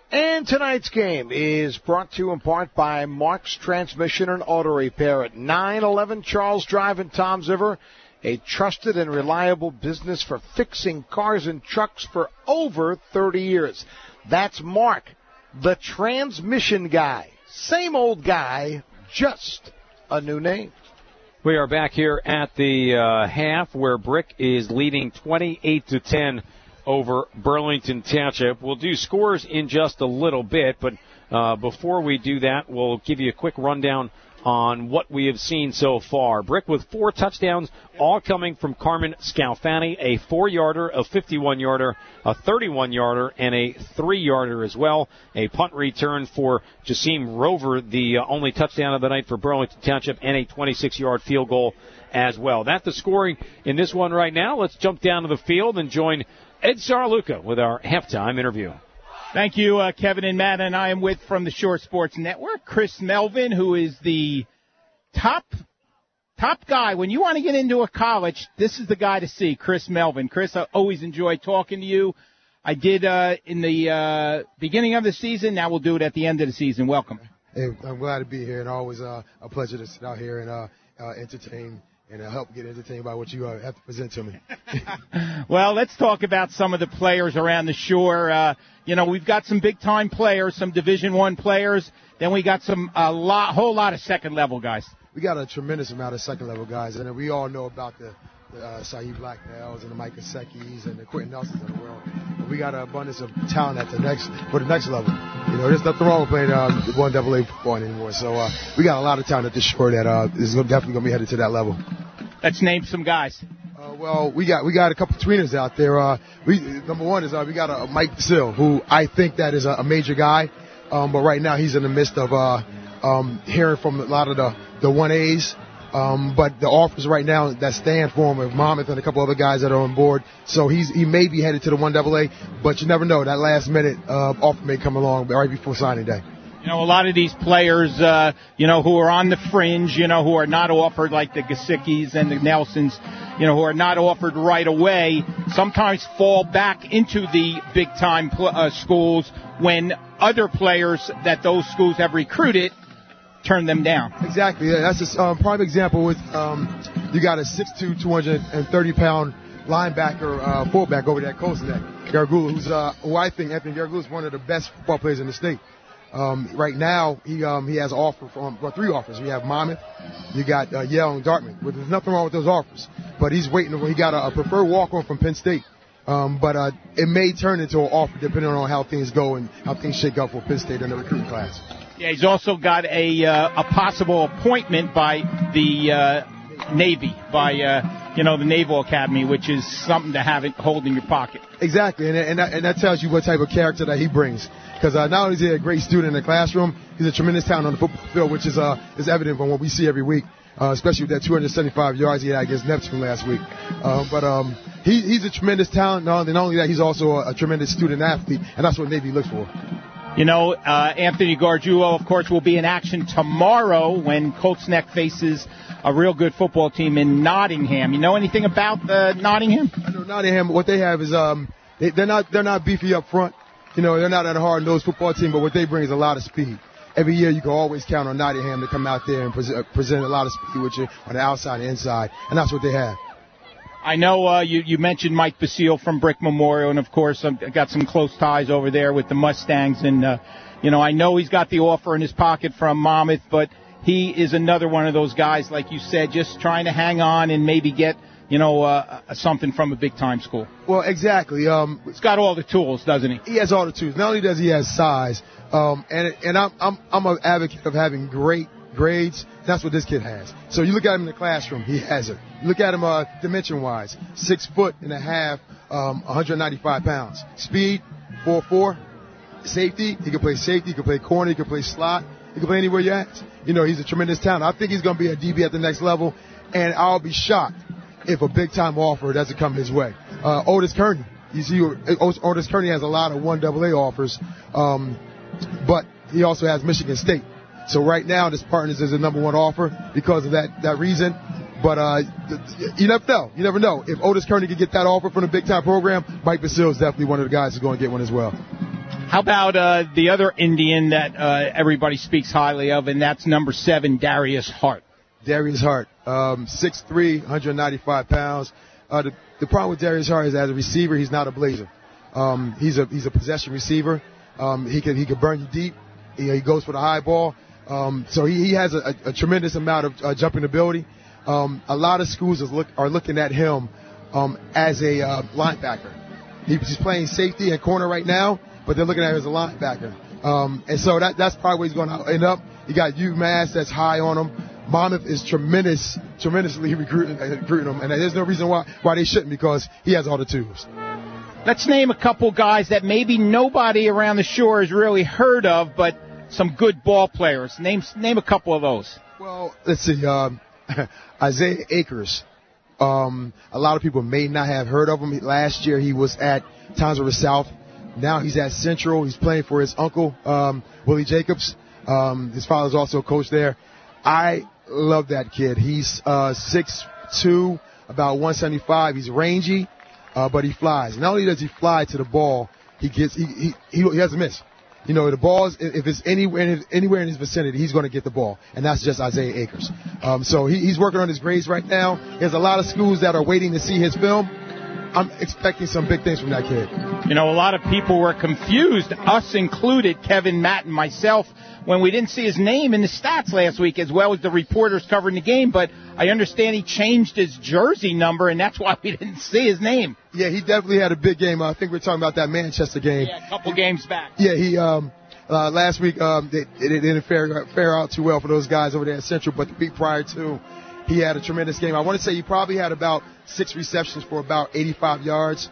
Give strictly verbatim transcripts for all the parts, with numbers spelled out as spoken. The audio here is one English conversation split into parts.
And tonight's game is brought to you in part by Mark's Transmission and Auto Repair at nine eleven Charles Drive in Toms River, a trusted and reliable business for fixing cars and trucks for over thirty years. That's Mark, the transmission guy. Same old guy, just a new name. We are back here at the uh, half where Brick is leading twenty-eight to ten over Burlington Township. We'll do scores in just a little bit, but uh, before we do that, we'll give you a quick rundown on what we have seen so far. Brick with four touchdowns, all coming from Carmen Scalfani, a four-yarder, a fifty-one-yarder, a thirty-one-yarder, and a three-yarder as well. A punt return for Jasim Rover, the uh, only touchdown of the night for Burlington Township, and a twenty-six-yard field goal as well. That's the scoring in this one right now. Let's jump down to the field and join Ed Saraluca with our halftime interview. Thank you, uh, Kevin and Matt, and I am with, from the Shore Sports Network, Chris Melvin, who is the top top guy. When you want to get into a college, this is the guy to see, Chris Melvin. Chris, I always enjoy talking to you. I did uh, in the uh, beginning of the season. Now we'll do it at the end of the season. Welcome. Hey, I'm glad to be here, and always uh, a pleasure to sit out here and uh, uh, entertain and uh, help get entertained by what you uh, have to present to me. Well, let's talk about some of the players around the Shore. Uh, you know, we've got some big-time players, some Division One players. Then we got some a lot, whole lot of second-level guys. We got a tremendous amount of second-level guys, and we all know about the, the uh, Saeed Blacknells and the Micah Sekis and the Quentin Nelsons of the world. But we got an abundance of talent at the next for the next level. You know, there's nothing wrong with playing um, one double A football anymore. So uh, we got a lot of talent at the Shore that uh, is definitely going to be headed to that level. Let's name some guys. Uh, well, we got we got a couple of tweeners out there. Uh, we number one is uh, we got a, a Mike Basil, who I think that is a, a major guy, um, but right now he's in the midst of uh, um, hearing from a lot of the the one A's. Um, but the offers right now that stand for him with Monmouth and a couple other guys that are on board. So he's he may be headed to the one double A, but you never know. That last minute uh, offer may come along right before signing day. You know, a lot of these players, uh, you know, who are on the fringe, you know, who are not offered, like the Gasickis and the Nelsons, you know, who are not offered right away, sometimes fall back into the big-time pl- uh, schools when other players that those schools have recruited turn them down. Exactly. Yeah, that's a um, prime example with um, you got a six two, two hundred thirty pound linebacker, uh, fullback over there at Coastal Neck, Garagula, who's, uh, who I think Anthony Garagula is one of the best football players in the state. Um, right now, he um, he has an offer from well, three offers. We have Monmouth, you got uh, Yale and Dartmouth. Well, there's nothing wrong with those offers, but he's waiting. He got a, a preferred walk-on from Penn State, um, but uh, it may turn into an offer depending on how things go and how things shake up for Penn State in the recruiting class. Yeah, he's also got a uh, a possible appointment by the uh, Navy, by uh, you know the Naval Academy, which is something to have it hold in your pocket. Exactly, and and that, and that tells you what type of character that he brings. Because uh, not only is he a great student in the classroom, he's a tremendous talent on the football field, which is uh, is evident from what we see every week, uh, especially with that two hundred seventy-five yards he had against Neptune last week. Uh, but um, he, he's a tremendous talent. Not only, not only that, he's also a, a tremendous student athlete, and that's what Navy looks for. You know, uh, Anthony Gargiulo, of course, will be in action tomorrow when Colts Neck faces a real good football team in Nottingham. You know anything about uh, Nottingham? I know Nottingham. What they have is um, they, they're not they're not beefy up front. You know, they're not a hard-nosed football team, but what they bring is a lot of speed. Every year you can always count on Nottingham to come out there and pre- present a lot of speed with you on the outside and inside, and that's what they have. I know uh, you, you mentioned Mike Basile from Brick Memorial, and, of course, I've got some close ties over there with the Mustangs. And, uh, you know, I know he's got the offer in his pocket from Monmouth, but he is another one of those guys, like you said, just trying to hang on and maybe get, you know, uh, something from a big-time school. Well, exactly. Um, he's got all the tools, doesn't he? He has all the tools. Not only does he have size, um, and and I'm I'm I'm an advocate of having great grades. That's what this kid has. So you look at him in the classroom, he has it. You look at him uh, dimension-wise, six foot and a half, um, one hundred ninety-five pounds. Speed, four four. Safety, he can play safety, he can play corner, he can play slot, he can play anywhere you ask. You know, he's a tremendous talent. I think he's going to be a D B at the next level, and I'll be shocked if a big-time offer doesn't come his way. Uh, Otis Kearney, you see, Otis Kearney has a lot of one double A offers, um, but he also has Michigan State. So right now, this Partners is the number one offer because of that, that reason. But uh, you never know. You never know. If Otis Kearney could get that offer from a big-time program, Mike Basile is definitely one of the guys who's going to get one as well. How about uh, the other Indian that uh, everybody speaks highly of, and that's number seven, Darius Hart. Darius Hart, um, six three, one hundred ninety-five pounds. Uh, the, the problem with Darius Hart is as a receiver, he's not a blazer. Um, he's a he's a possession receiver. Um, he can he can burn you deep. He, he goes for the high ball. Um, so he, he has a, a, a tremendous amount of uh, jumping ability. Um, a lot of schools is look, are looking at him um, as a uh, linebacker. He, he's playing safety and corner right now, but they're looking at him as a linebacker. Um, and so that, that's probably where he's going to end up. You got UMass that's high on him. Monmouth is tremendous, tremendously recruiting, recruiting him, and there's no reason why why they shouldn't, because he has all the tools. Let's name a couple guys that maybe nobody around the Shore has really heard of, but some good ball players. Name name a couple of those. Well, let's see. Um, Isaiah Akers. Um, a lot of people may not have heard of him. Last year he was at Toms River South. Now he's at Central. He's playing for his uncle, um, Willie Jacobs. Um, his father's also a coach there. I love that kid. He's uh, six two, about one seventy-five. He's rangy, uh, but he flies. Not only does he fly to the ball, he gets he he he, he doesn't miss. You know, the ball is, if it's anywhere anywhere in his vicinity, he's going to get the ball, and that's just Isaiah Akers. Um, so he, he's working on his grades right now. There's a lot of schools that are waiting to see his film. I'm expecting some big things from that kid. You know, a lot of people were confused, us included, Kevin, Matt, and myself, when we didn't see his name in the stats last week, as well as the reporters covering the game. But I understand he changed his jersey number, and that's why we didn't see his name. Yeah, he definitely had a big game. I think we're talking about that Manchester game. Yeah, a couple games back. Yeah, he um, uh, last week um, it, it didn't fare, fare out too well for those guys over there at Central, but the week prior to, he had a tremendous game. I want to say he probably had about six receptions for about eighty-five yards.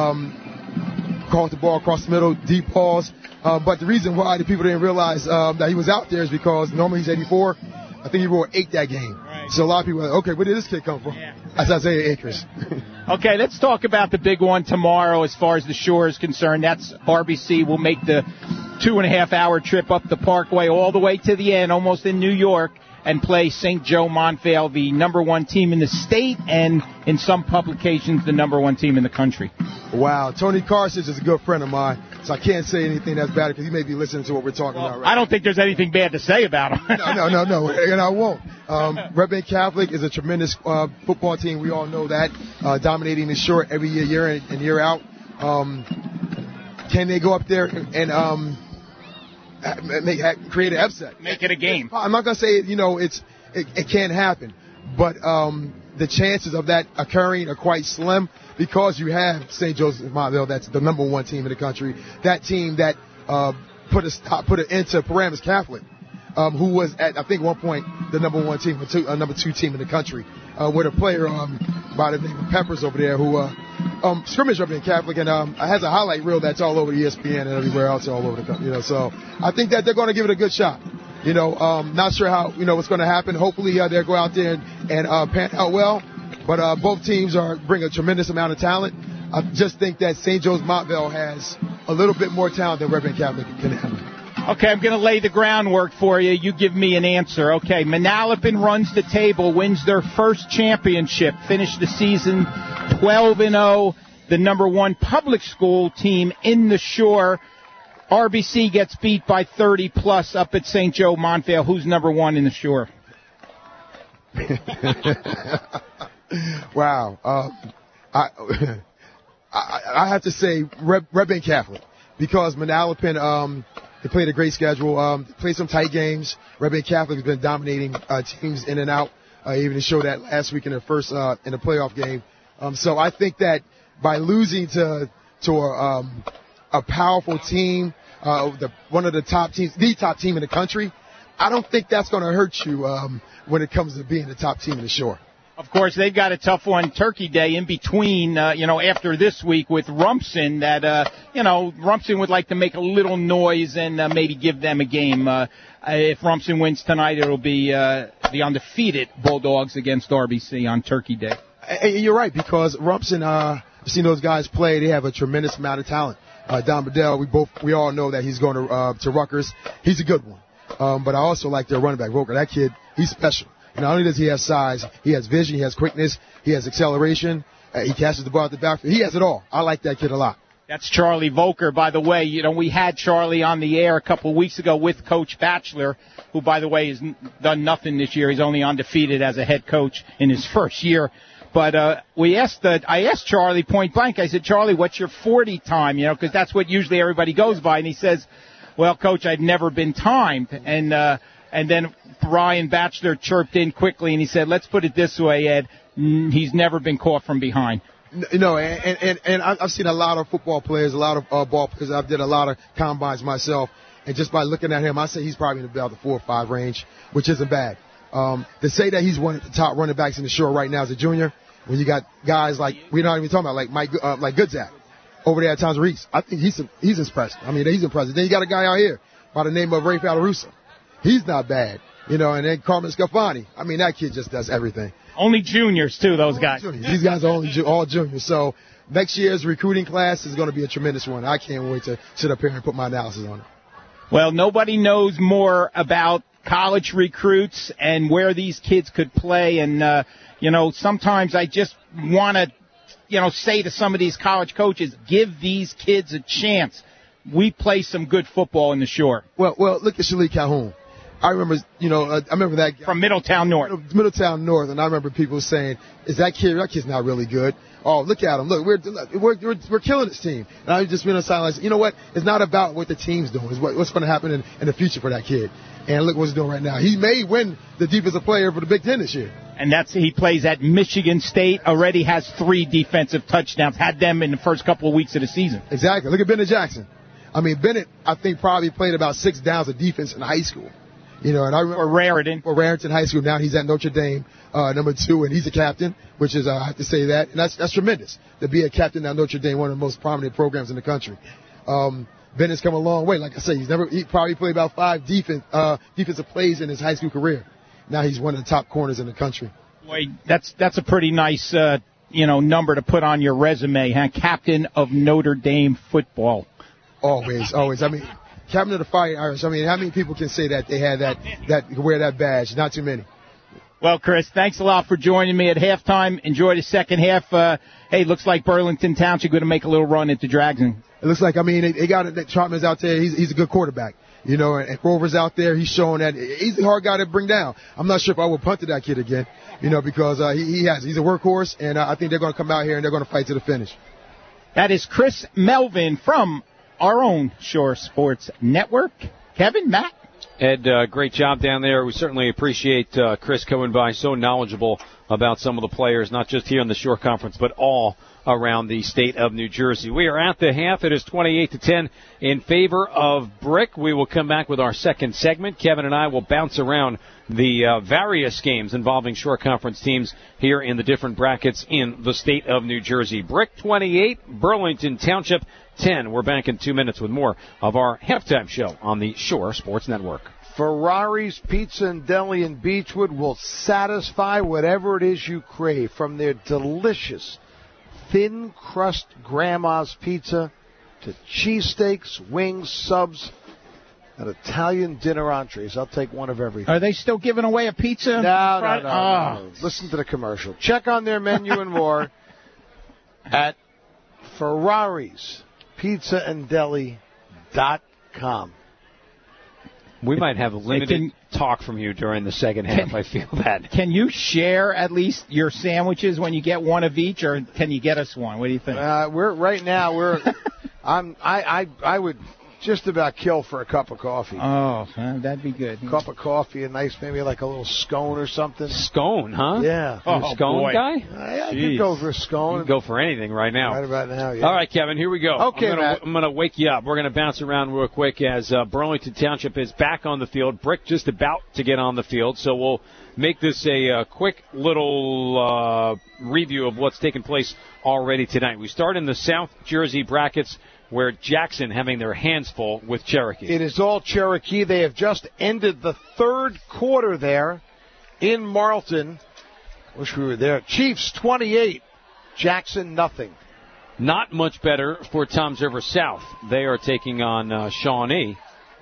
Um, caught the ball across the middle, deep balls. Uh, but the reason why the people didn't realize um, that he was out there is because normally he's eighty-four. I think he wore eight that game. Right. So a lot of people are like, okay, where did this kid come from? Yeah. That's Isaiah Akers. Okay, let's talk about the big one tomorrow as far as the Shore is concerned. That's R B C will make the two and a half hour trip up the Parkway all the way to the end, almost in New York, and play Saint Joe Montvale, the number one team in the state, and in some publications, the number one team in the country. Wow. Tony Carson is a good friend of mine, so I can't say anything that's bad because he may be listening to what we're talking well, about right I don't now. think there's anything bad to say about him. no, no, no, no, and I won't. Um, Red Bank Catholic is a tremendous uh, football team. We all know that, uh, dominating the Shore every year, year in and year out. Um, can they go up there and um, make create an upset? Make it a game. I'm not gonna say you know it's it, it can't happen, but um, the chances of that occurring are quite slim because you have Saint Joseph Montvale, that's the number one team in the country. That team that uh, put a stop, put an end to Paramus Catholic, um, who was at I think one point the number one team, two, uh, number two team in the country, uh, with a player um, by the name of Peppers over there who. Uh, Um, scrimmage up in Catholic, and um, has a highlight reel that's all over the E S P N and everywhere else all over the country. You know, so I think that they're going to give it a good shot. You know, um, not sure how you know what's going to happen. Hopefully, uh, they'll go out there and, and uh, pan out well. But uh, both teams are bring a tremendous amount of talent. I just think that Saint Joe's Montvale has a little bit more talent than Red Bank Catholic can handle. Okay, I'm going to lay the groundwork for you. You give me an answer. Okay, Manalapan runs the table, wins their first championship, finished the season twelve and oh, the number one public school team in the Shore. R B C gets beat by thirty plus up at Saint Joe Montvale. Who's number one in the Shore? Wow. Uh, I, I I have to say Red, Red Bank Catholic because Manalapan um, they played a great schedule. Um, they played some tight games. Red Bank Catholic has been dominating uh, teams in and out. Uh, even to show that last week in their first uh, in the playoff game. Um, so I think that by losing to to a, um, a powerful team, uh, the, one of the top teams, the top team in the country, I don't think that's going to hurt you um, when it comes to being the top team in the Shore. Of course, they've got a tough one, Turkey Day, in between, uh, you know, after this week with Rumson that, uh, you know, Rumson would like to make a little noise and uh, maybe give them a game. Uh, if Rumson wins tonight, it'll be uh, the undefeated Bulldogs against R B C on Turkey Day. And you're right, because Rumson, uh, I've seen those guys play. They have a tremendous amount of talent. Uh, Don Bedell, we both, we all know that he's going to, uh, to Rutgers. He's a good one. Um, but I also like their running back, Roker. That kid, he's special. Not only does he have size, he has vision, he has quickness, he has acceleration, uh, he catches the ball at the backfield. He has it all. I like that kid a lot. That's Charlie Volker, by the way. You know, we had Charlie on the air a couple of weeks ago with Coach Batchelor, who, by the way, has done nothing this year. He's only undefeated as a head coach in his first year. But uh, we asked the, I asked Charlie point blank. I said, Charlie, what's your forty time? You know, because that's what usually everybody goes by. And he says, well, Coach, I've never been timed. And uh, and then Brian Batchelor chirped in quickly, and he said, let's put it this way, Ed. He's never been caught from behind. You know, and, and, and I've seen a lot of football players, a lot of uh, ball players. I've did a lot of combines myself. And just by looking at him, I say he's probably in about the four or five range, which isn't bad. Um, to say that he's one of the top running backs in the shore right now as a junior, when you got guys like, we're not even talking about, like Mike, uh, like Goodzak over there at Towns Reese, I think he's he's impressive. I mean, he's impressive. Then you got a guy out here by the name of Ray Falarusa. He's not bad. You know, and then Carmen Scafani. I mean, that kid just does everything. Only juniors, too, those guys. Juniors. These guys are only ju- all juniors. So next year's recruiting class is going to be a tremendous one. I can't wait to sit up here and put my analysis on it. Well, nobody knows more about college recruits and where these kids could play. And, uh, you know, sometimes I just want to, you know, say to some of these college coaches, give these kids a chance. We play some good football in the Shore. Well, well, look at Shalik Calhoun. I remember, you know, uh, I remember that guy. From Middletown North. Middletown North, and I remember people saying, is that kid, that kid's not really good. Oh, look at him. Look, we're we're we're, we're killing this team. And I just been on the sidelines. You know what? It's not about what the team's doing. It's what, what's going to happen in, in the future for that kid. And look what he's doing right now. He may win the defensive player for the Big Ten this year. And that's he plays at Michigan State, already has three defensive touchdowns, had them in the first couple of weeks of the season. Exactly. Look at Bennett Jackson. I mean, Bennett, I think, probably played about six downs of defense in high school. You know, and I remember for Raritan. For Raritan High School. Now he's at Notre Dame, uh, number two, and he's a captain, which is, uh, I have to say that. And that's, that's tremendous to be a captain at Notre Dame, one of the most prominent programs in the country. Um, Bennett's come a long way. Like I say, he's never, he probably played about five defense, uh, defensive plays in his high school career. Now he's one of the top corners in the country. Boy, that's, that's a pretty nice, uh, you know, number to put on your resume, huh? Captain of Notre Dame football. Always, always. I mean, Captain of the Fighting Irish. I mean, how many people can say that they had that, that wear that badge? Not too many. Well, Chris, thanks a lot for joining me at halftime. Enjoy the second half. Uh, hey, looks like Burlington Township going to make a little run into Dragon. It looks like, I mean, they, they got it. Trotman's out there. He's, he's a good quarterback. You know, and, and Grover's out there. He's showing that he's a hard guy to bring down. I'm not sure if I would punt to that kid again, you know, because uh, he, he has. He's a workhorse, and uh, I think they're going to come out here and they're going to fight to the finish. That is Chris Melvin from our own Shore Sports Network. Kevin, Matt? Ed, uh, great job down there. We certainly appreciate uh, Chris coming by, so knowledgeable about some of the players, not just here in the Shore Conference, but all around the state of New Jersey. We are at the half. It is twenty-eight to ten in favor of Brick. We will come back with our second segment. Kevin and I will bounce around the uh, various games involving Shore Conference teams here in the different brackets in the state of New Jersey. Brick twenty-eight, Burlington Township ten. We're back in two minutes with more of our halftime show on the Shore Sports Network. Ferrari's Pizza and Deli in Beechwood will satisfy whatever it is you crave, from their delicious thin crust grandma's pizza to cheesesteaks, wings, subs, and Italian dinner entrees. I'll take one of everything. Are they still giving away a pizza? No, no, no, oh. no. Listen to the commercial. Check on their menu and more at Ferrari's Pizza and Deli dot com. We might have a limited can, talk from you during the second half. Can, I feel that. Can you share at least your sandwiches when you get one of each, or can you get us one? What do you think? Uh, we're right now. We're. I'm. I. I. I would just about kill for a cup of coffee. Oh, uh, that'd be good. A cup of coffee, a nice, maybe like a little scone or something. Scone, huh? Yeah. Oh, a scone boy. guy? I, I could go for a scone. You can go for anything right now. Right about now, yeah. All right, Kevin, here we go. Okay, I'm gonna, Matt. I'm going to wake you up. We're going to bounce around real quick as uh, Burlington Township is back on the field. Brick just about to get on the field, so we'll make this a uh, quick little uh, review of what's taken place already tonight. We start in the South Jersey brackets, where Jackson having their hands full with Cherokee. It is all Cherokee. They have just ended the third quarter there in Marlton. Wish we were there. Chiefs twenty-eight, Jackson nothing. Not much better for Toms River South. They are taking on uh, Shawnee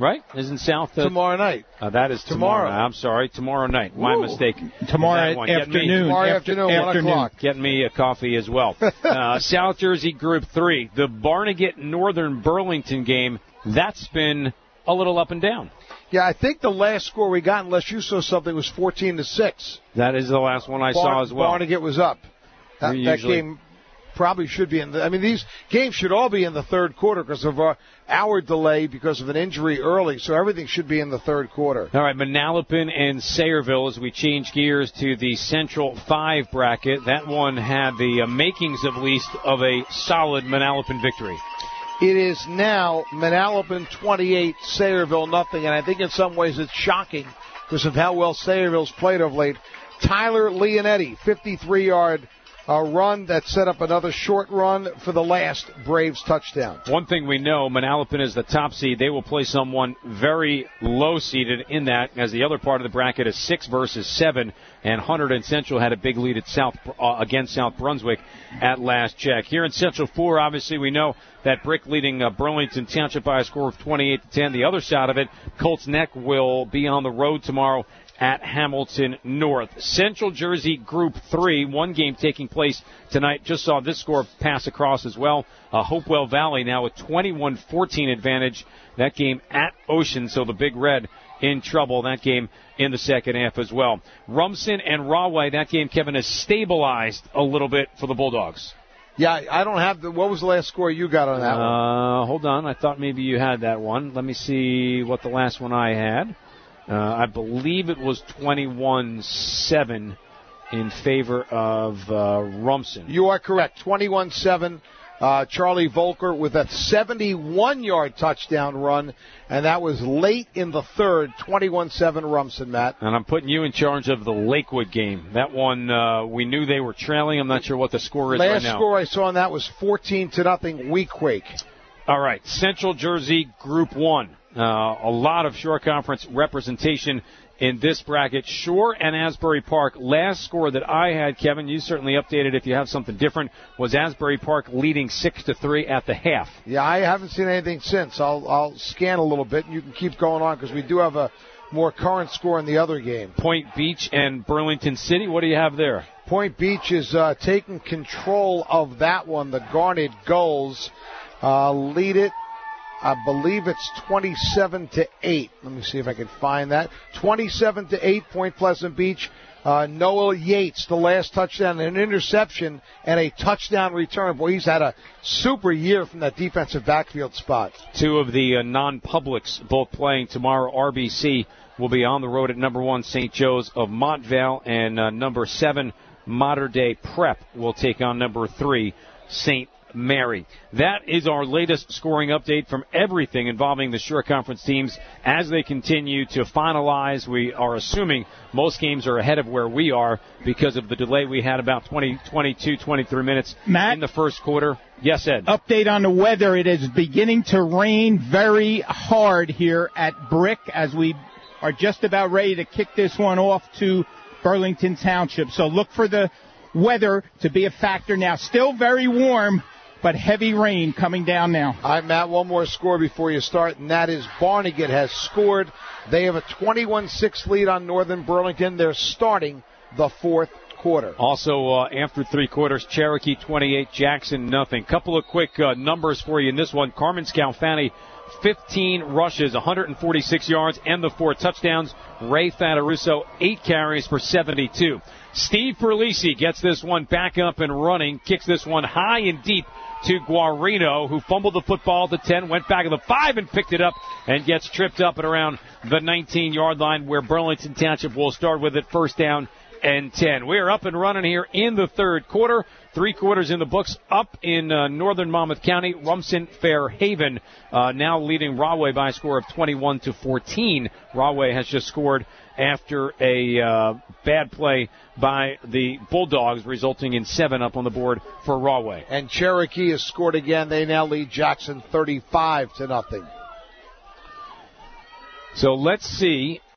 right? Isn't South uh, tomorrow night? Uh, that is tomorrow. Tomorrow. I'm sorry, tomorrow night. My Ooh. mistake. Tomorrow afternoon. Tomorrow after, afternoon, afternoon. one o'clock. Get me a coffee as well. uh, South Jersey Group three, the Barnegat Northern Burlington game, that's been a little up and down. Yeah, I think the last score we got, unless you saw something, was fourteen to six. That is the last one I Bar- saw as well. Barnegat was up. That, that usually... game probably should be in the, I mean, these games should all be in the third quarter because of our, our delay because of an injury early, so everything should be in the third quarter. All right, Manalapan and Sayreville as we change gears to the Central five bracket. That one had the uh, makings, at least, of a solid Manalapan victory. It is now Manalapan twenty-eight, Sayreville nothing, and I think in some ways it's shocking because of how well Sayreville's played of late. Tyler Leonetti, fifty-three-yard uh, run that set up another short run for the last Braves touchdown. One thing we know, Manalapan is the top seed. They will play someone very low-seeded in that, as the other part of the bracket is six versus seven, and Hunter and Central had a big lead at South uh, against South Brunswick at last check. Here in Central four, obviously we know that Brick leading uh, Burlington Township by a score of twenty-eight to ten. The other side of it, Colts Neck will be on the road tomorrow at Hamilton North. Central Jersey Group three, one game taking place tonight. Just saw this score pass across as well. Uh, Hopewell Valley now with twenty-one fourteen advantage. That game at Ocean, so the Big Red in trouble. That game in the second half as well. Rumson and Rahway, that game, Kevin, has stabilized a little bit for the Bulldogs. Yeah, I don't have the. What was the last score you got on that uh, one? Hold on. I thought maybe you had that one. Let me see what the last one I had. Uh, I believe it was twenty-one seven in favor of uh, Rumson. You are correct. twenty-one seven. Uh, Charlie Volker with a seventy-one-yard touchdown run, and that was late in the third. twenty-one seven Rumson, Matt. And I'm putting you in charge of the Lakewood game. That one, uh, we knew they were trailing. I'm not sure what the score is Last right now. Last score I saw on that was fourteen to nothing. Weequake. All right, Central Jersey Group one. Uh, a lot of Shore Conference representation in this bracket. Shore and Asbury Park. Last score that I had, Kevin, you certainly updated if you have something different, was Asbury Park leading six to three at the half. Yeah, I haven't seen anything since. I'll I'll scan a little bit, and you can keep going on because we do have a more current score in the other game. Point Beach and Burlington City. What do you have there? Point Beach is uh, taking control of that one. The Garnet Gulls uh, lead it. I believe it's twenty-seven to eight. Let me see if I can find that. twenty-seven to eight, Point Pleasant Beach. Uh, Noah Yates, the last touchdown, an interception, and a touchdown return. Boy, he's had a super year from that defensive backfield spot. Two of the uh, non-publics both playing tomorrow. R B C will be on the road at number one, Saint Joe's of Montvale, and uh, number seven, Mater Dei Prep, will take on number three, Saint Mary. That is our latest scoring update from everything involving the Shore Conference teams as they continue to finalize. We are assuming most games are ahead of where we are because of the delay we had about twenty, twenty-two, twenty-three minutes Matt, in the first quarter. Yes, Ed. Update on the weather. It is beginning to rain very hard here at Brick as we are just about ready to kick this one off to Burlington Township. So look for the weather to be a factor now. Still very warm, but heavy rain coming down now. All right, Matt, one more score before you start, and that is Barnegat has scored. They have a twenty-one six lead on Northern Burlington. They're starting the fourth quarter. Also, uh, after three quarters, Cherokee twenty-eight, Jackson nothing. Couple of quick uh, numbers for you in this one. Carmen Scalfani, fifteen rushes, one hundred forty-six yards, and the four touchdowns. Ray Fataruso, eight carries for seventy-two. Steve Perlisi gets this one back up and running, kicks this one high and deep to Guarino, who fumbled the football to ten, went back to the five and picked it up and gets tripped up at around the nineteen-yard line where Burlington Township will start with it first down and ten. We are up and running here in the third quarter. Three quarters in the books up in uh, northern Monmouth County. Rumson Fairhaven uh, now leading Rahway by a score of twenty-one to fourteen. Rahway has just scored after a uh, bad play by the Bulldogs, resulting in seven up on the board for Rahway. And Cherokee has scored again. They now lead Jackson thirty-five to nothing. So let's see